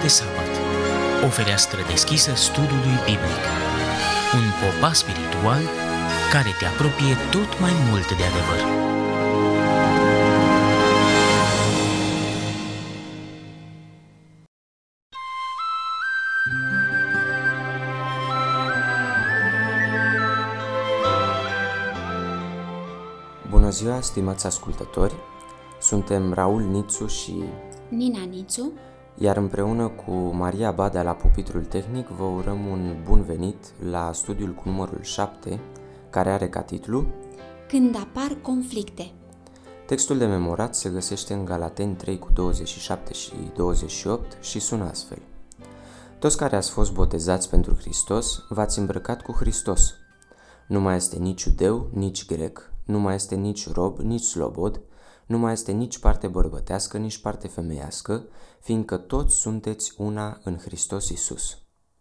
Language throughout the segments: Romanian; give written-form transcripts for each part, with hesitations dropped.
de sabat, o fereastră deschisă studiului biblic, un popas spiritual care te apropie tot mai mult de adevăr. Bună ziua, stimați ascultători! Suntem Raul Nițu și Nina Nițu, iar împreună cu Maria Badea la pupitrul tehnic vă urăm un bun venit la studiul cu numărul 7, care are ca titlu Când apar conflicte. Textul de memorat se găsește în Galateni 3 cu 27 și 28 și sună astfel: Toți care ați fost botezați pentru Hristos, v-ați îmbrăcat cu Hristos. Nu mai este nici iudeu, nici grec, nu mai este nici rob, nici slobod, nu mai este nici parte bărbătească, nici parte femeiască, fiindcă toți sunteți una în Hristos Iisus.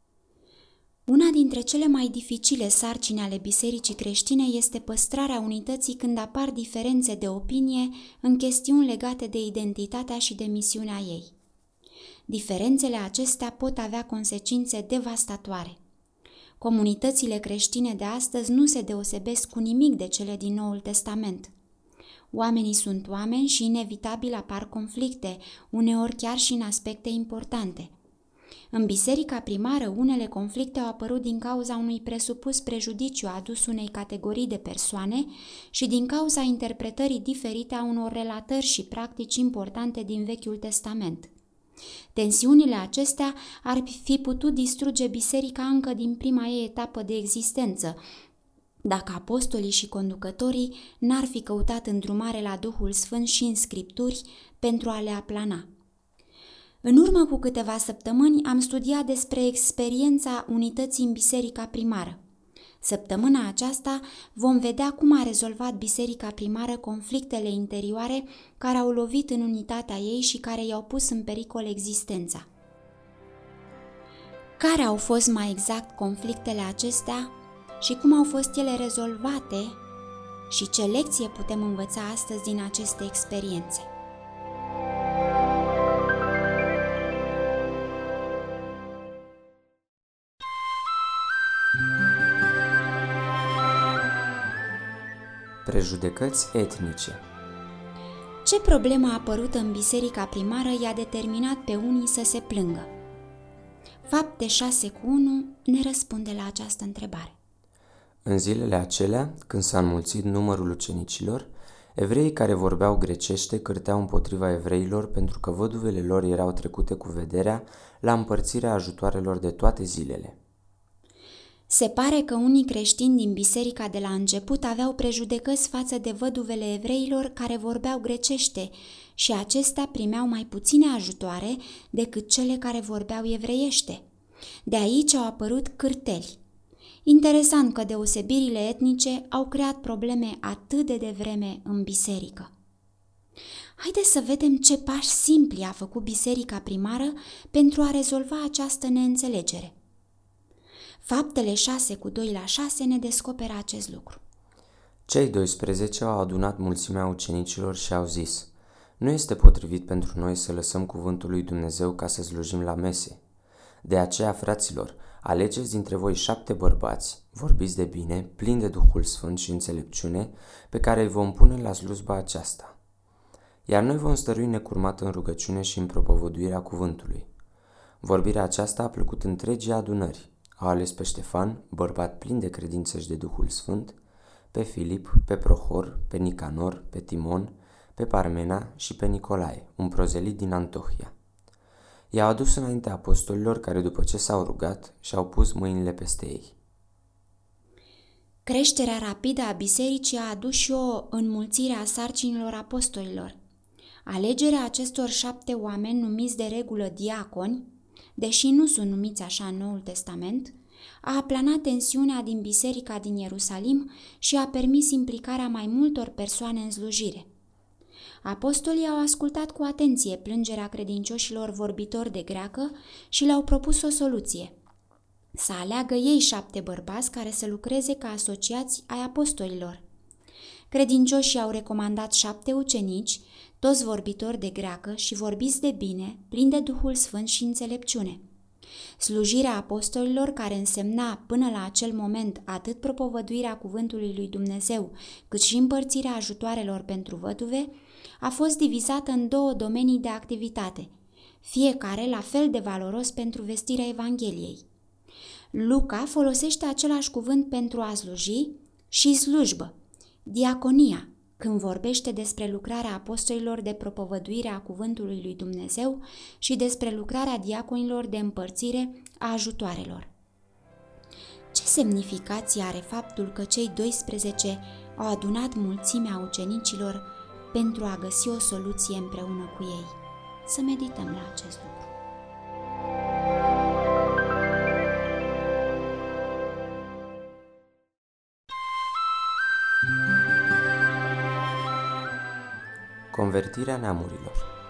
Una dintre cele mai dificile sarcini ale bisericii creștine este păstrarea unității când apar diferențe de opinie în chestiuni legate de identitatea și de misiunea ei. Diferențele acestea pot avea consecințe devastatoare. Comunitățile creștine de astăzi nu se deosebesc cu nimic de cele din Noul Testament. Oamenii sunt oameni și inevitabil apar conflicte, uneori chiar și în aspecte importante. În biserica primară, unele conflicte au apărut din cauza unui presupus prejudiciu adus unei categorii de persoane și din cauza interpretării diferite a unor relatări și practici importante din Vechiul Testament. Tensiunile acestea ar fi putut distruge biserica încă din prima ei etapă de existență, dacă apostolii și conducătorii n-ar fi căutat îndrumare la Duhul Sfânt și în Scripturi pentru a le aplana. În urmă cu câteva săptămâni am studiat despre experiența unității în biserica primară. Săptămâna aceasta vom vedea cum a rezolvat biserica primară conflictele interioare care au lovit în unitatea ei și care i-au pus în pericol existența. Care au fost mai exact conflictele acestea și cum au fost ele rezolvate și ce lecție putem învăța astăzi din aceste experiențe? Prejudecăți etnice. Ce problemă a apărut în biserica primară i-a determinat pe unii să se plângă? Fapte 6 cu 1 ne răspunde la această întrebare. În zilele acelea, când s-a înmulțit numărul ucenicilor, evreii care vorbeau grecește cârteau împotriva evreilor pentru că văduvele lor erau trecute cu vederea la împărțirea ajutoarelor de toate zilele. Se pare că unii creștini din biserica de la început aveau prejudecăți față de văduvele evreilor care vorbeau grecește și acestea primeau mai puține ajutoare decât cele care vorbeau evreiește. De aici au apărut cârteli. Interesant că deosebirile etnice au creat probleme atât de devreme în biserică. Haideți să vedem ce pași simpli a făcut biserica primară pentru a rezolva această neînțelegere. Faptele 6 cu 2 la 6 ne descoperă acest lucru. Cei 12 au adunat mulțimea ucenicilor și au zis: Nu este potrivit pentru noi să lăsăm cuvântul lui Dumnezeu ca să slujim la mese. De aceea, fraților, alegeți dintre voi 7 bărbați, vorbiți de bine, plini de Duhul Sfânt și înțelepciune, pe care îi vom pune la slujba aceasta. Iar noi vom stărui necurmat în rugăciune și în propovăduirea cuvântului. Vorbirea aceasta a plăcut întregii adunări. Au ales pe Ștefan, bărbat plin de credință și de Duhul Sfânt, pe Filip, pe Prohor, pe Nicanor, pe Timon, pe Parmena și pe Nicolae, un prozelit din Antiohia. I-au adus înaintea apostolilor care, după ce s-au rugat, și-au pus mâinile peste ei. Creșterea rapidă a bisericii a adus și o înmulțire a sarcinilor apostolilor. Alegerea acestor 7 oameni numiți de regulă diaconi, deși nu sunt numiți așa în Noul Testament, a aplanat tensiunea din biserica din Ierusalim și a permis implicarea mai multor persoane în slujire. Apostolii au ascultat cu atenție plângerea credincioșilor vorbitori de greacă și le-au propus o soluție: să aleagă ei 7 bărbați care să lucreze ca asociați ai apostolilor. credincioșii au recomandat 7 ucenici, toți vorbitori de greacă și vorbiți de bine, plini de Duhul Sfânt și înțelepciune. Slujirea apostolilor, care însemna până la acel moment atât propovăduirea cuvântului lui Dumnezeu, cât și împărțirea ajutoarelor pentru văduve, a fost divizată în 2 domenii de activitate, fiecare la fel de valoros pentru vestirea Evangheliei. Luca folosește același cuvânt pentru a sluji și slujbă, diaconia, când vorbește despre lucrarea apostolilor de propovăduire a cuvântului lui Dumnezeu și despre lucrarea diaconilor de împărțire a ajutoarelor. Ce semnificație are faptul că cei 12 au adunat mulțimea ucenicilor pentru a găsi o soluție împreună cu ei? Să medităm la acest lucru. Convertirea neamurilor.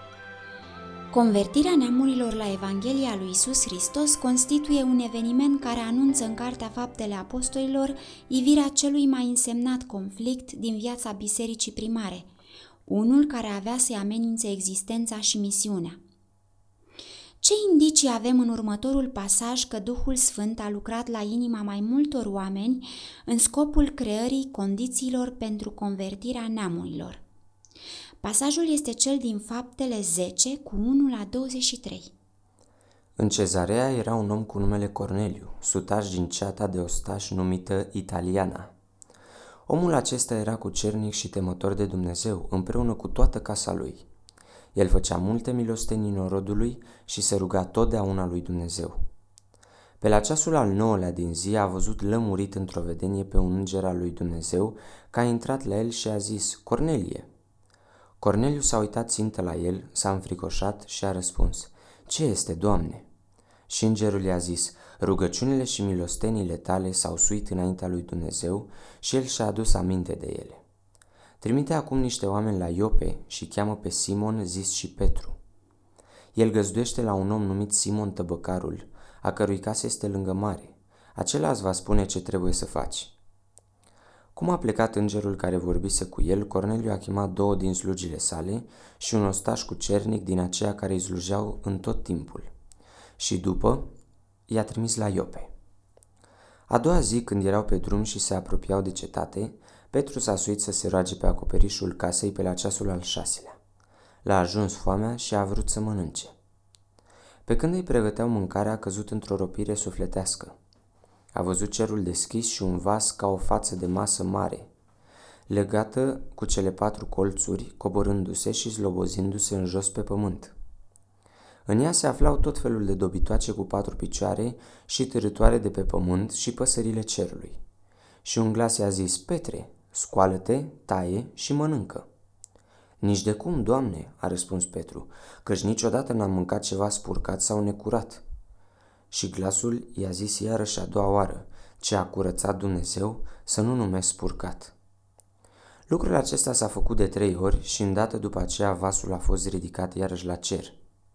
Convertirea neamurilor la Evanghelia lui Iisus Hristos constituie un eveniment care anunță în Cartea Faptele Apostolilor ivirea celui mai însemnat conflict din viața bisericii primare, unul care avea să-i amenințe existența și misiunea. Ce indicii avem în următorul pasaj că Duhul Sfânt a lucrat la inima mai multor oameni în scopul creării condițiilor pentru convertirea neamurilor? Pasajul este cel din Faptele 10 cu 1 la 23. În Cezarea era un om cu numele Corneliu, sutaș din ceata de ostași numită Italiana. Omul acesta era cucernic și temător de Dumnezeu, împreună cu toată casa lui. El făcea multe milostenii norodului și se ruga totdeauna lui Dumnezeu. Pe la ceasul al 9-lea din zi a văzut lămurit într-o vedenie pe un înger al lui Dumnezeu, că a intrat la el și a zis: Cornelie! Corneliu s-a uitat țintă la el, s-a înfricoșat și a răspuns: Ce este, Doamne? Și îngerul i-a zis: Rugăciunile și milostenile tale s-au suit înaintea lui Dumnezeu și el și-a adus aminte de ele. Trimite acum niște oameni la Iope și cheamă pe Simon, zis și Petru. El găzduiește la un om numit Simon Tăbăcarul, a cărui casă este lângă mare. Acela îți va spune ce trebuie să faci. Cum a plecat îngerul care vorbise cu el, Corneliu a chemat 2 din slugile sale și un ostaș cucernic din aceia care îi slujeau în tot timpul. Și după i-a trimis la Iope. A doua zi, când erau pe drum și se apropiau de cetate, Petru s-a suit să se roage pe acoperișul casei pe la ceasul al 6-lea. L-a ajuns foamea și a vrut să mănânce. Pe când îi pregăteau mâncarea, a căzut într-o ropire sufletească. A văzut cerul deschis și un vas ca o față de masă mare, legată cu cele 4 colțuri, coborându-se și zlobozindu-se în jos pe pământ. În ea se aflau tot felul de dobitoace cu 4 picioare și târâtoare de pe pământ și păsările cerului. Și un glas i-a zis: Petre, scoală-te, taie și mănâncă. Nici de cum, Doamne, a răspuns Petru, căci niciodată n-am mâncat ceva spurcat sau necurat. Și glasul i-a zis iarăși a doua oară: Ce a curățat Dumnezeu, să nu numesc spurcat. Lucrul acesta s-a făcut de 3 ori și îndată după aceea vasul a fost ridicat iarăși la cer.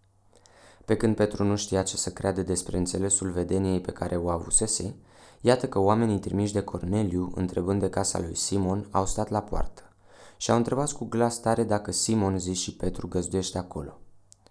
Pe când Petru nu știa ce să creadă despre înțelesul vedeniei pe care o avusese, iată că oamenii trimiși de Corneliu, întrebând de casa lui Simon, au stat la poartă și au întrebat cu glas tare dacă Simon, zis și Petru, găzduiește acolo.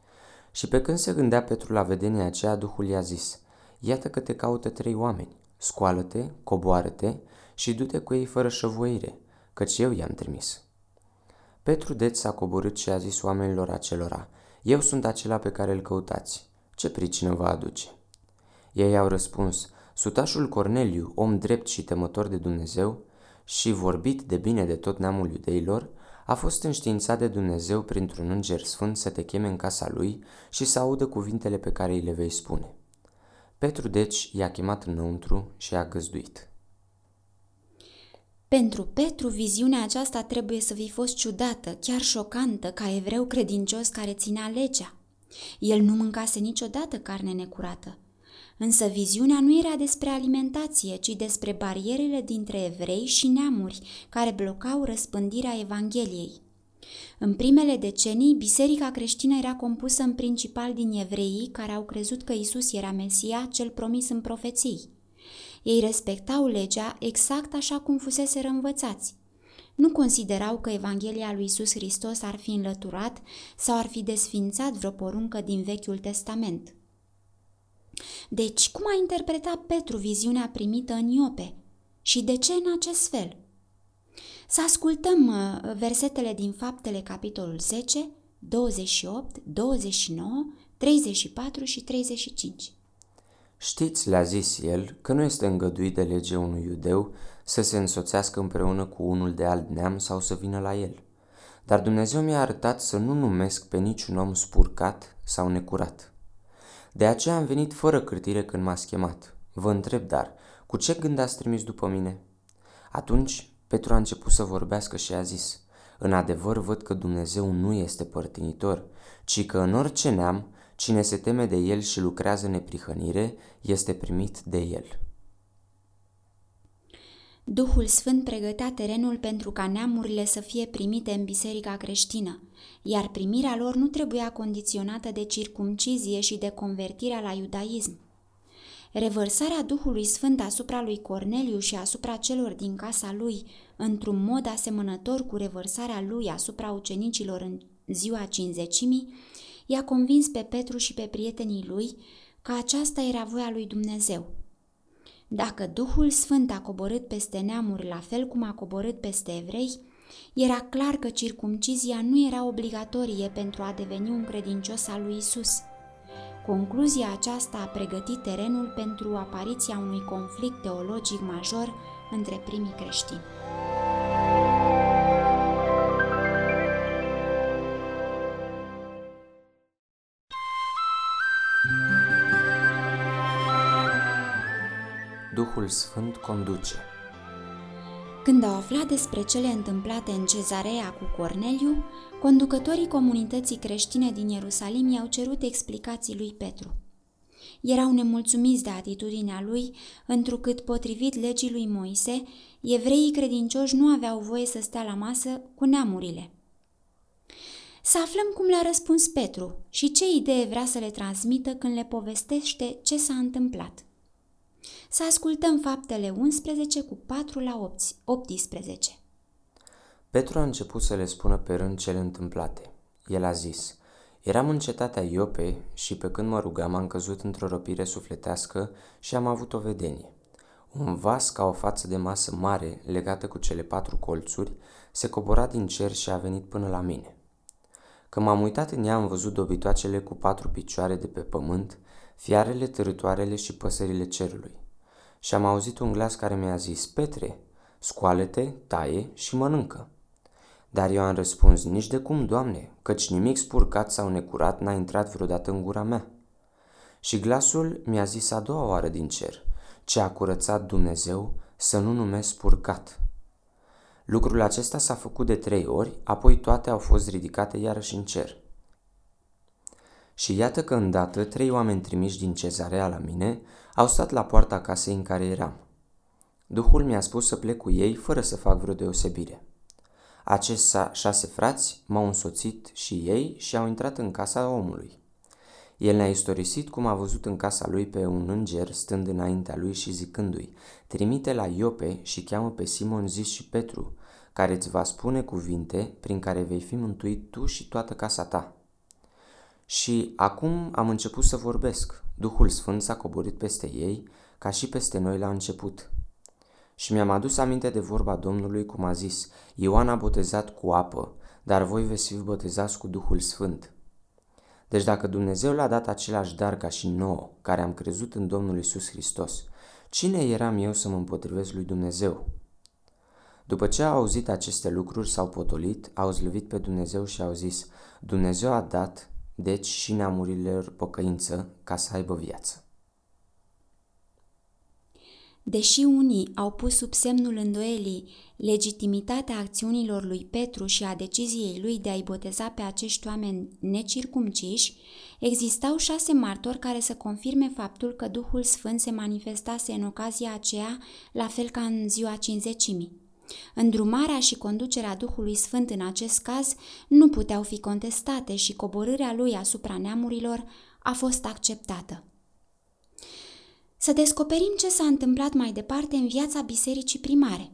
Și pe când se gândea Petru la vedenia aceea, Duhul i-a zis: Iată că te caută 3 oameni, scoală-te, coboară-te și du-te cu ei fără șăvoire, căci eu i-am trimis. Petru deci s-a coborât și a zis oamenilor acelora: Eu sunt acela pe care îl căutați, ce pricină vă aduce? Ei au răspuns: Sutașul Corneliu, om drept și temător de Dumnezeu și vorbit de bine de tot neamul iudeilor, a fost înștiințat de Dumnezeu printr-un înger sfânt să te cheme în casa lui și să audă cuvintele pe care îi le vei spune. Petru deci i-a chemat înăuntru și a găzduit. Pentru Petru, viziunea aceasta trebuie să fi fost ciudată, chiar șocantă, ca evreu credincios care ținea legea. El nu mâncase niciodată carne necurată. Însă viziunea nu era despre alimentație, ci despre barierele dintre evrei și neamuri care blocau răspândirea Evangheliei. În primele decenii, biserica creștină era compusă în principal din evreii care au crezut că Isus era Mesia, cel promis în profeții. Ei respectau legea exact așa cum fuseseră învățați. nu considerau că Evanghelia lui Iisus Hristos ar fi înlăturat sau ar fi desfințat vreo poruncă din Vechiul Testament. Deci, cum a interpretat Petru viziunea primită în Iope? Și de ce în acest fel? Să ascultăm versetele din Faptele, capitolul 10, 28, 29, 34 și 35. Știți, le-a zis el, că nu este îngăduit de lege unui iudeu să se însoțească împreună cu unul de alt neam sau să vină la el. Dar Dumnezeu mi-a arătat să nu numesc pe niciun om spurcat sau necurat. De aceea am venit fără cârtire când m-ați chemat. Vă întreb, dar, cu ce gând ați trimis după mine? Atunci Petru a început să vorbească și a zis: în adevăr văd că Dumnezeu nu este părtinitor, ci că în orice neam, cine se teme de el și lucrează neprihănire, este primit de el. Duhul Sfânt pregătea terenul pentru ca neamurile să fie primite în biserica creștină, iar primirea lor nu trebuia condiționată de circumcizie și de convertirea la iudaism. Revărsarea Duhului Sfânt asupra lui Corneliu și asupra celor din casa lui, într-un mod asemănător cu revărsarea lui asupra ucenicilor în ziua Cincizecimii, i-a convins pe Petru și pe prietenii lui că aceasta era voia lui Dumnezeu. Dacă Duhul Sfânt a coborât peste neamuri la fel cum a coborât peste evrei, era clar că circumcizia nu era obligatorie pentru a deveni un credincios al lui Isus. Concluzia aceasta a pregătit terenul pentru apariția unui conflict teologic major între primii creștini. Duhul Sfânt conduce. Când au aflat despre cele întâmplate în Cezarea cu Corneliu, conducătorii comunității creștine din Ierusalim i-au cerut explicații lui Petru. Erau nemulțumiți de atitudinea lui, întrucât, potrivit legii lui Moise, evreii credincioși nu aveau voie să stea la masă cu neamurile. Să aflăm cum le-a răspuns Petru și ce idee vrea să le transmită când le povestește ce s-a întâmplat. Să ascultăm Faptele 11 cu 4 la 18. Petru a început să le spună pe rând cele întâmplate. El a zis: eram în cetatea Iope și pe când mă rugam am căzut într-o răpire sufletească și am avut o vedenie. Un vas ca o față de masă mare, legată cu cele 4 colțuri, se cobora din cer și a venit până la mine. Când m-am uitat în ea, am văzut dobitoacele cu 4 picioare de pe pământ, fiarele, târătoarele și păsările cerului. Și am auzit un glas care mi-a zis: Petre, scoală-te, taie și mănâncă. Dar eu am răspuns: nici de cum, Doamne, căci nimic spurcat sau necurat n-a intrat vreodată în gura mea. Și glasul mi-a zis a doua oară din cer: ce a curățat Dumnezeu să nu numesc spurcat. Lucrul acesta s-a făcut de 3 ori, apoi toate au fost ridicate iarăși în cer. Și iată că îndată 3 oameni trimiși din Cezarea la mine au stat la poarta casei în care eram. Duhul mi-a spus să plec cu ei fără să fac vreo deosebire. Acești 6 frați m-au însoțit și ei și au intrat în casa omului. El ne-a istorisit cum a văzut în casa lui pe un înger stând înaintea lui și zicându-i: trimite la Iope și cheamă pe Simon zis și Petru, care îți va spune cuvinte prin care vei fi mântuit tu și toată casa ta. Și acum am început să vorbesc. Duhul Sfânt s-a coborât peste ei, ca și peste noi la început. Și mi-am adus aminte de vorba Domnului cum a zis: Ioan a botezat cu apă, dar voi veți fi botezați cu Duhul Sfânt. Deci dacă Dumnezeu le-a dat același dar ca și nouă, care am crezut în Domnul Iisus Hristos, cine eram eu să mă împotrivesc lui Dumnezeu? După ce au auzit aceste lucruri, s-au potolit, au slăvit pe Dumnezeu și au zis: Dumnezeu a dat, deci, și neamurilor pocăință ca să aibă viață. Deși unii au pus sub semnul îndoielii legitimitatea acțiunilor lui Petru și a deciziei lui de a-i boteza pe acești oameni necircumciși, existau 6 martori care să confirme faptul că Duhul Sfânt se manifestase în ocazia aceea, la fel ca în ziua Cincizecimii. Îndrumarea și conducerea Duhului Sfânt în acest caz nu puteau fi contestate și coborârea lui asupra neamurilor a fost acceptată. Să descoperim ce s-a întâmplat mai departe în viața bisericii primare.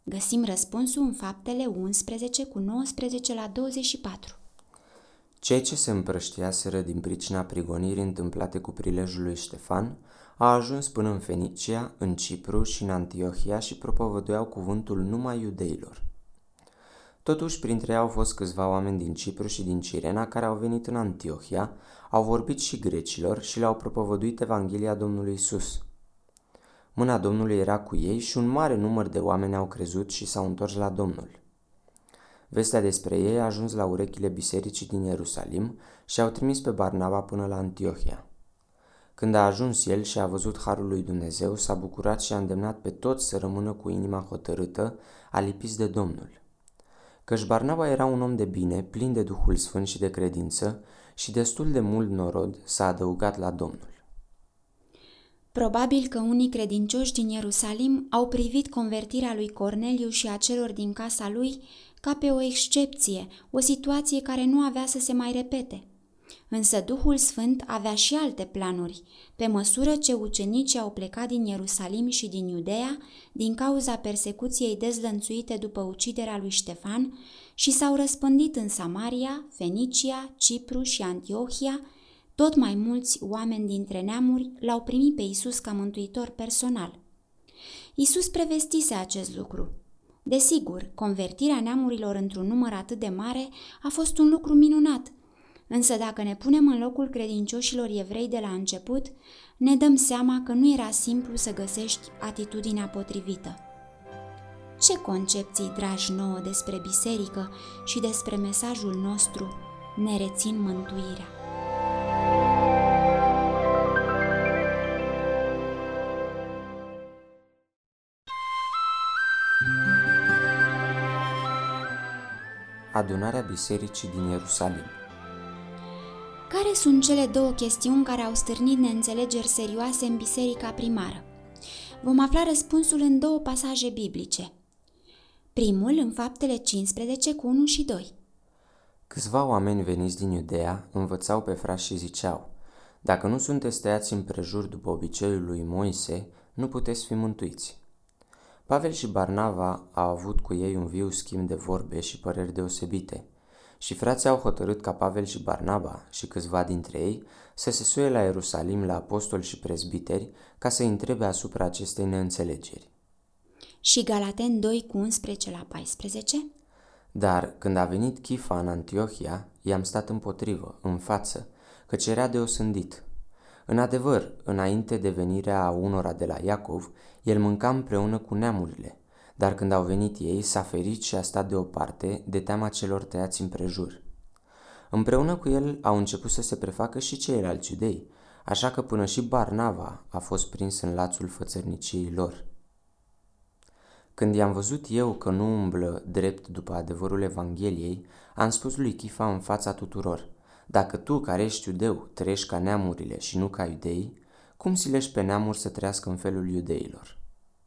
Găsim răspunsul în Faptele 11 cu 19 la 24. Cei ce se împrăștiaseră din pricina prigonirii întâmplate cu prilejul lui Ștefan au ajuns până în Fenicia, în Cipru și în Antiohia și propovăduiau cuvântul numai iudeilor. Totuși, printre ei au fost câțiva oameni din Cipru și din Cirena care au venit în Antiohia, au vorbit și grecilor și le-au propovăduit Evanghelia Domnului Isus. Mâna Domnului era cu ei și un mare număr de oameni au crezut și s-au întors la Domnul. Vestea despre ei a ajuns la urechile bisericii din Ierusalim și au trimis pe Barnaba până la Antiohia. Când a ajuns el și a văzut harul lui Dumnezeu, s-a bucurat și a îndemnat pe toți să rămână cu inima hotărâtă, alipiți de Domnul. Căci Barnaba era un om de bine, plin de Duhul Sfânt și de credință și destul de mult norod s-a adăugat la Domnul. Probabil că unii credincioși din Ierusalim au privit convertirea lui Corneliu și a celor din casa lui ca pe o excepție, o situație care nu avea să se mai repete. Însă Duhul Sfânt avea și alte planuri, pe măsură ce ucenicii au plecat din Ierusalim și din Iudeea, din cauza persecuției dezlănțuite după uciderea lui Ștefan, și s-au răspândit în Samaria, Fenicia, Cipru și Antiohia. Tot mai mulți oameni dintre neamuri l-au primit pe Isus ca mântuitor personal. Isus prevestise acest lucru. Desigur, convertirea neamurilor într-un număr atât de mare a fost un lucru minunat, însă dacă ne punem în locul credincioșilor evrei de la început, ne dăm seama că nu era simplu să găsești atitudinea potrivită. Ce concepții dragi nouă despre biserică și despre mesajul nostru ne rețin mântuirea? Adunarea bisericii din Ierusalim. Care sunt cele două chestiuni care au stârnit neînțelegeri serioase în biserica primară? Vom afla răspunsul în două pasaje biblice. Primul în Faptele 15 cu 1 și 2. Câțiva oameni veniți din Iudeea învățau pe frați și ziceau: dacă nu sunteți tăiați împrejur după obiceiul lui Moise, nu puteți fi mântuiți. Pavel și Barnaba au avut cu ei un viu schimb de vorbe și păreri deosebite și frații au hotărât ca Pavel și Barnaba și câțiva dintre ei să se suie la Ierusalim la apostoli și prezbiteri ca să-i întrebe asupra acestei neînțelegeri. Și Galateni 2 cu 11 la 14. Dar când a venit Chifa în Antiohia, i-am stat împotrivă, în față, căci era de osândit. În adevăr, înainte de venirea unora de la Iacov, el mânca împreună cu neamurile, dar când au venit ei, s-a ferit și a stat deoparte de teama celor tăiați împrejur. Împreună cu el au început să se prefacă și ceilalți iudei, așa că până și Barnaba a fost prins în lațul fățărniciei lor. Când i-am văzut eu că nu umblă drept după adevărul Evangheliei, am spus lui Chifa în fața tuturor: dacă tu, care ești iudeu, trăiești ca neamurile și nu ca iudei, cum silești pe neamuri să trăiască în felul iudeilor?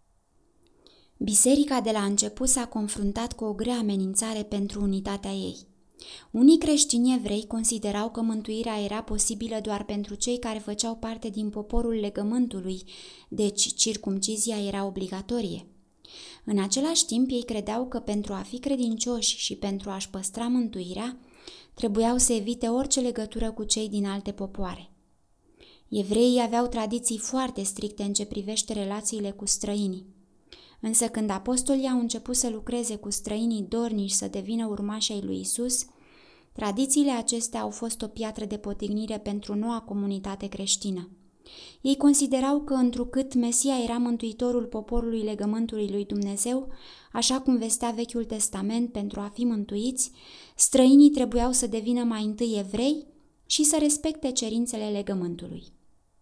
Biserica de la început s-a confruntat cu o grea amenințare pentru unitatea ei. Unii creștini evrei considerau că mântuirea era posibilă doar pentru cei care făceau parte din poporul legământului, deci circumcizia era obligatorie. În același timp, ei credeau că pentru a fi credincioși și pentru a-și păstra mântuirea, trebuiau să evite orice legătură cu cei din alte popoare. Evreii aveau tradiții foarte stricte în ce privește relațiile cu străinii. Însă când apostolii au început să lucreze cu străinii dornici să devină urmași ai lui Isus, tradițiile acestea au fost o piatră de potignire pentru noua comunitate creștină. Ei considerau că întrucât Mesia era mântuitorul poporului legământului lui Dumnezeu, așa cum vestea Vechiul Testament, pentru a fi mântuiți, străinii trebuiau să devină mai întâi evrei și să respecte cerințele legământului.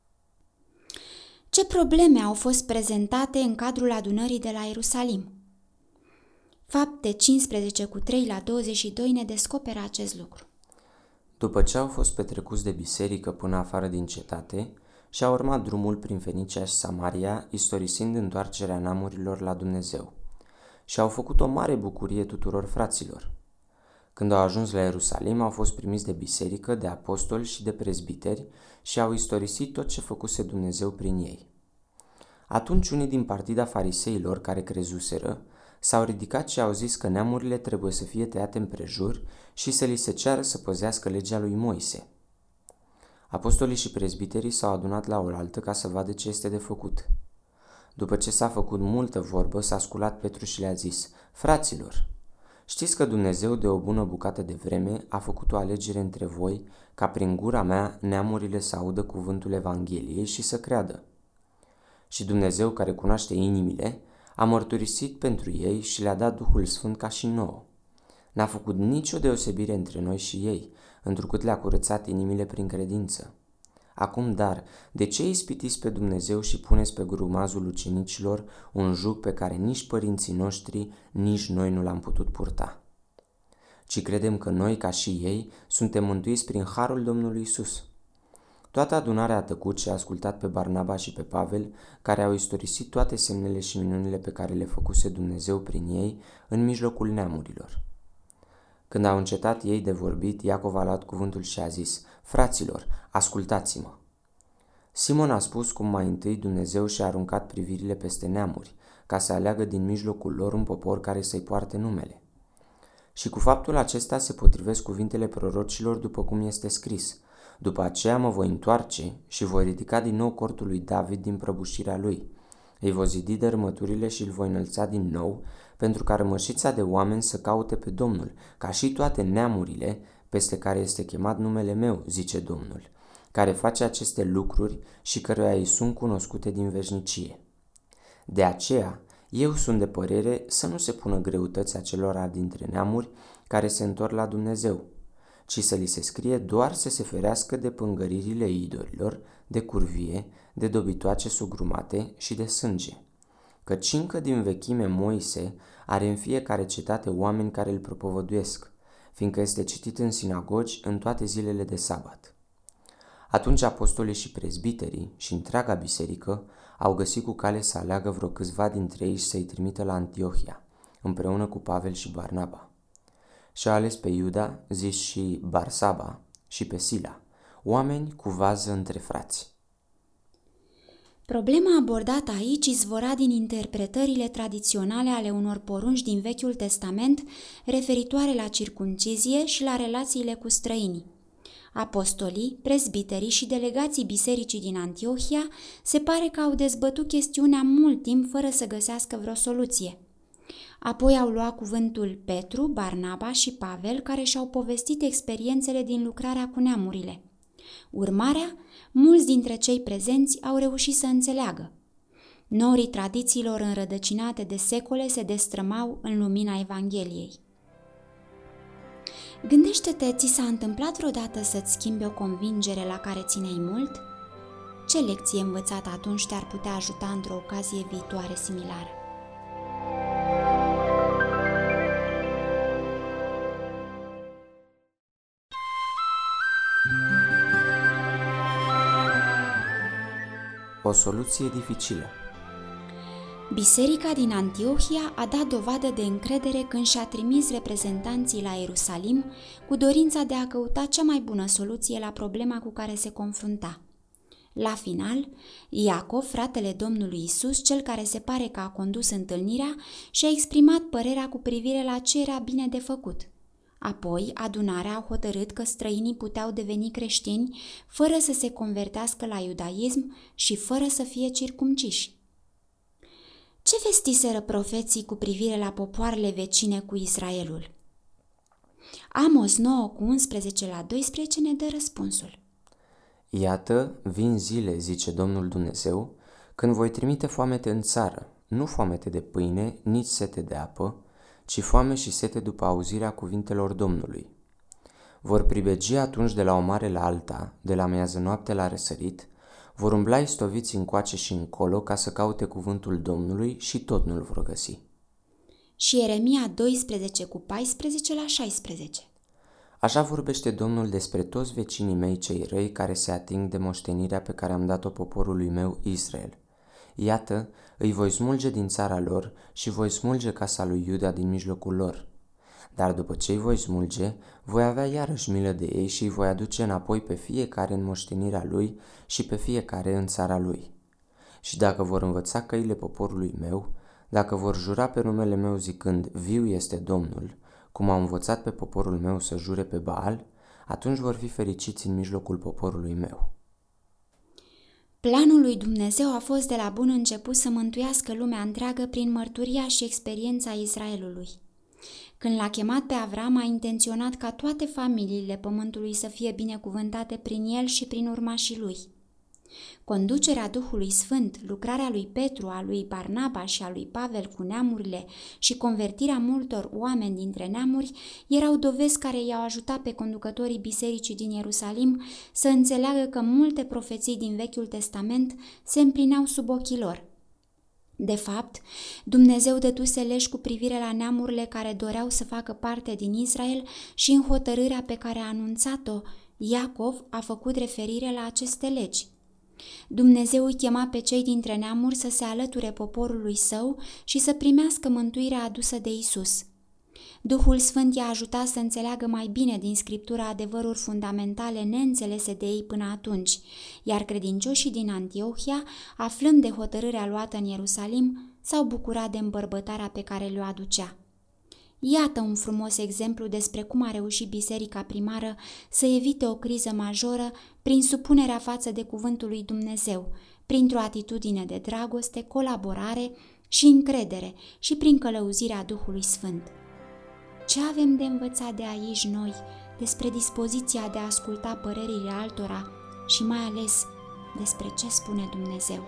Ce probleme au fost prezentate în cadrul adunării de la Ierusalim? Fapte 15 cu 3 la 22 ne descoperă acest lucru. După ce au fost petrecuți de biserică până afară din cetate, și-a urmat drumul prin Fenicia și Samaria, istorisind întoarcerea neamurilor la Dumnezeu. Și au făcut o mare bucurie tuturor fraților. Când au ajuns la Ierusalim, au fost primiți de biserică, de apostoli și de prezbiteri și au istorisit tot ce făcuse Dumnezeu prin ei. Atunci unii din partida fariseilor care crezuseră S-au ridicat și au zis că neamurile trebuie să fie tăiate împrejur și să li se ceară să păzească legea lui Moise. Apostolii și prezbiterii s-au adunat la oaltă ca să vadă ce este de făcut. După ce s-a făcut multă vorbă, s-a sculat Petru și le-a zis: Fraților, știți că Dumnezeu de o bună bucată de vreme a făcut o alegere între voi ca prin gura mea neamurile să audă cuvântul Evangheliei și să creadă. Și Dumnezeu, care cunoaște inimile, a mărturisit pentru ei și le-a dat Duhul Sfânt ca și nouă. N-a făcut nicio deosebire între noi și ei, întrucât le-a curățat inimile prin credință. Acum, dar, de ce ispitiți pe Dumnezeu și puneți pe grumazul ucenicilor un juc pe care nici părinții noștri, nici noi nu l-am putut purta? Ci credem că noi, ca și ei, suntem mântuiți prin harul Domnului Isus. Toată adunarea a tăcut și a ascultat pe Barnaba și pe Pavel, care au istorisit toate semnele și minunile pe care le făcuse Dumnezeu prin ei în mijlocul neamurilor. Când au încetat ei de vorbit, Iacov a luat cuvântul și a zis: Fraților, ascultați-mă! Simon a spus cum mai întâi Dumnezeu și-a aruncat privirile peste neamuri, ca să aleagă din mijlocul lor un popor care să-i poarte numele. Și cu faptul acesta se potrivesc cuvintele prorocilor după cum este scris: După aceea mă voi întoarce și voi ridica din nou cortul lui David din prăbușirea lui. Îi voi zidi dărâmăturile și îl voi înălța din nou, pentru ca rămășița de oameni să caute pe Domnul, ca și toate neamurile peste care este chemat numele meu, zice Domnul, care face aceste lucruri și căruia îi sunt cunoscute din veșnicie. De aceea, eu sunt de părere să nu se pună greutăți acelora dintre neamuri care se întorc la Dumnezeu, ci să li se scrie doar să se ferească de pângăririle idolilor, de curvie, de dobitoace sugrumate și de sânge. Căci încă din vechime Moise are în fiecare cetate oameni care îl propovăduiesc, fiindcă este citit în sinagogi în toate zilele de sabat. Atunci apostolii și prezbiterii și întreaga biserică au găsit cu cale să aleagă vreo câțiva dintre ei și să-i trimită la Antiohia, împreună cu Pavel și Barnaba. Și-a ales pe Iuda, zis și Barsaba, și pe Sila, oameni cu vază între frați. Problema abordată aici izvora din interpretările tradiționale ale unor porunci din Vechiul Testament referitoare la circumcizie și la relațiile cu străinii. Apostolii, prezbiterii și delegații bisericii din Antiohia se pare că au dezbătut chestiunea mult timp fără să găsească vreo soluție. Apoi au luat cuvântul Petru, Barnaba și Pavel, care și-au povestit experiențele din lucrarea cu neamurile. Urmarea, mulți dintre cei prezenți au reușit să înțeleagă. Norii tradițiilor înrădăcinate de secole se destrămau în lumina Evangheliei. Gândește-te, ți s-a întâmplat vreodată să-ți schimbi o convingere la care țineai mult? Ce lecție învățată atunci te-ar putea ajuta într-o ocazie viitoare similară? O soluție dificilă. Biserica din Antiohia a dat dovadă de încredere când și-a trimis reprezentanții la Ierusalim cu dorința de a căuta cea mai bună soluție la problema cu care se confrunta. La final, Iacov, fratele Domnului Isus, cel care se pare că a condus întâlnirea, și-a exprimat părerea cu privire la ce era bine de făcut. Apoi, adunarea a hotărât că străinii puteau deveni creștini fără să se convertească la iudaism și fără să fie circumciși. Ce vestiseră profeții cu privire la popoarele vecine cu Israelul? Amos 9 cu 11 la 12 ne dă răspunsul. Iată, vin zile, zice Domnul Dumnezeu, când voi trimite foamete în țară, nu foamete de pâine, nici sete de apă, ci foame și sete după auzirea cuvintelor Domnului. Vor pribegi atunci de la o mare la alta, de la miază noapte la răsărit, vor umbla istoviți încoace și încolo ca să caute cuvântul Domnului și tot nu-l vor găsi. Și Ieremia 12 cu 14 la 16. Așa vorbește Domnul despre toți vecinii mei cei răi care se ating de moștenirea pe care am dat-o poporului meu Israel. Iată, îi voi smulge din țara lor și voi smulge casa lui Iuda din mijlocul lor. Dar după ce îi voi smulge, voi avea iarăși milă de ei și îi voi aduce înapoi pe fiecare în moștenirea lui și pe fiecare în țara lui. Și dacă vor învăța căile poporului meu, Dacă vor jura pe numele meu zicând, viu este Domnul, cum au învățat pe poporul meu să jure pe Baal, atunci vor fi fericiți în mijlocul poporului meu. Planul lui Dumnezeu a fost de la bun început să mântuiască lumea întreagă prin mărturia și experiența Israelului. Când l-a chemat pe Avram, a intenționat ca toate familiile pământului să fie binecuvântate prin el și prin urmașii lui. Conducerea Duhului Sfânt, lucrarea lui Petru, a lui Barnaba și a lui Pavel cu neamurile și convertirea multor oameni dintre neamuri erau dovezi care i-au ajutat pe conducătorii bisericii din Ierusalim să înțeleagă că multe profeții din Vechiul Testament se împlineau sub ochii lor. De fapt, Dumnezeu dăduse leși cu privire la neamurile care doreau să facă parte din Israel și în hotărârea pe care a anunțat-o, Iacov a făcut referire la aceste legi. Dumnezeu îi chema pe cei dintre neamuri să se alăture poporului său și să primească mântuirea adusă de Isus. Duhul Sfânt i-a ajutat să înțeleagă mai bine din Scriptura adevăruri fundamentale neînțelese de ei până atunci, iar credincioșii din Antiohia, aflând de hotărârea luată în Ierusalim, s-au bucurat de îmbărbătarea pe care le-o aducea. Iată un frumos exemplu despre cum a reușit biserica primară să evite o criză majoră prin supunerea față de cuvântul lui Dumnezeu, printr-o atitudine de dragoste, colaborare și încredere și prin călăuzirea Duhului Sfânt. Ce avem de învățat de aici noi despre dispoziția de a asculta părerile altora și mai ales despre ce spune Dumnezeu?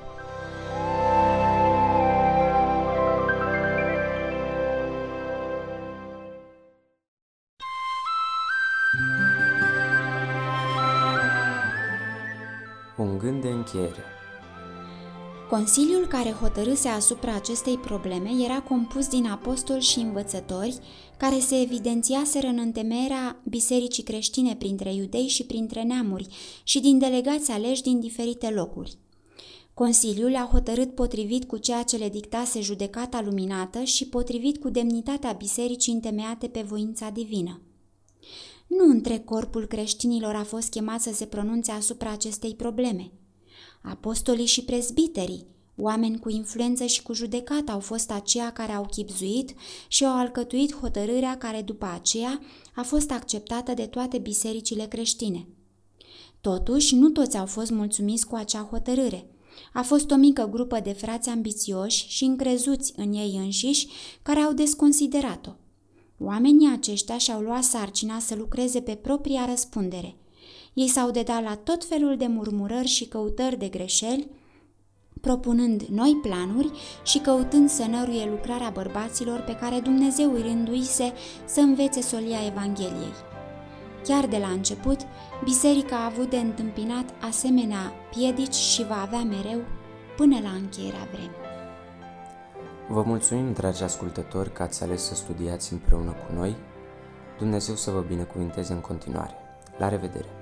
Un gând de încheiere. Consiliul care hotărâse asupra acestei probleme era compus din apostoli și învățători care se evidențiaseră în întemeierea bisericii creștine printre iudei și printre neamuri și din delegați aleși din diferite locuri. Consiliul a hotărât potrivit cu ceea ce le dictase judecata luminată și potrivit cu demnitatea bisericii întemeiate pe voința divină. Nu întreg corpul creștinilor a fost chemat să se pronunțe asupra acestei probleme. Apostolii și prezbiterii, oameni cu influență și cu judecată, au fost aceia care au chibzuit și au alcătuit hotărârea care după aceea a fost acceptată de toate bisericile creștine. Totuși, nu toți au fost mulțumiți cu acea hotărâre. A fost o mică grupă de frați ambițioși și încrezuți în ei înșiși care au desconsiderat-o. Oamenii aceștia și-au luat sarcina să lucreze pe propria răspundere. Ei s-au dedat la tot felul de murmurări și căutări de greșeli, propunând noi planuri și căutând să năruie lucrarea bărbaților pe care Dumnezeu îi rânduise să învețe solia Evangheliei. Chiar de la început, biserica a avut de întâmpinat asemenea piedici și va avea mereu până la încheierea vremii. Vă mulțumim, dragi ascultători, că ați ales să studiați împreună cu noi. Dumnezeu să vă binecuvinteze în continuare. La revedere!